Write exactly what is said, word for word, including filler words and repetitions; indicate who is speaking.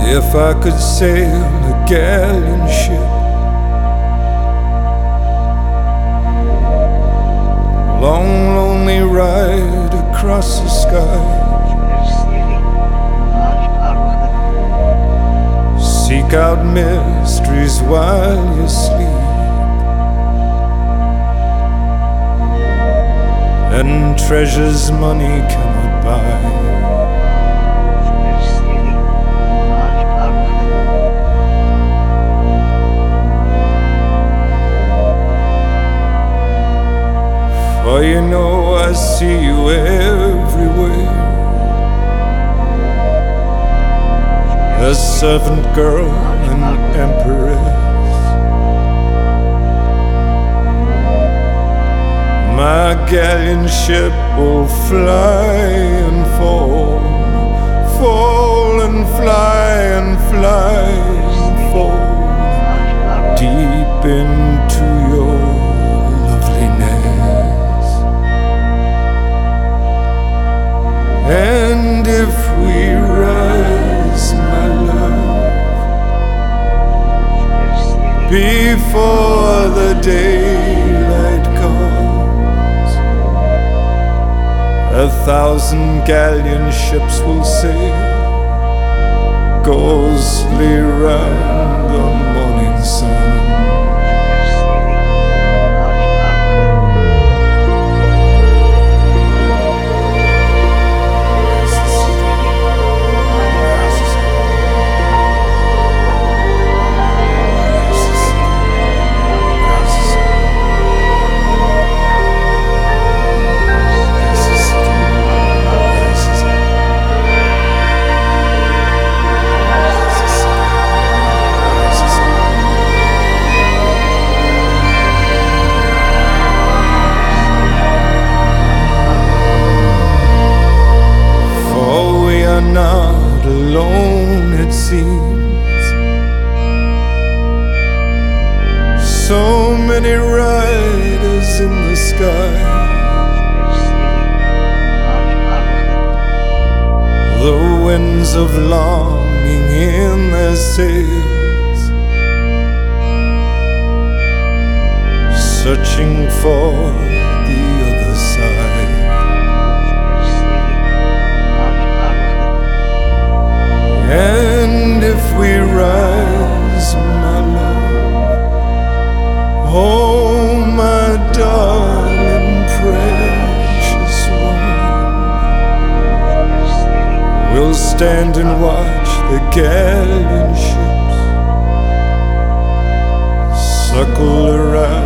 Speaker 1: If I could sail a galleon ship, long lonely ride across the sky, seek out mysteries while you sleep, and treasures money cannot buy. For you know I see you everywhere, a servant girl and empress. My galleon ship will fly and fall, fall and fly and fly and fall deep into your loveliness. And if we rise, my love, before the daylight comes, a thousand galleon ships will sail ghostly round the morning sun. Not alone, it seems. So many riders in the sky, the winds of longing in their sails, searching for the other side. And if we rise, my love, oh my darling precious one, we'll stand and watch the galleon ships circle around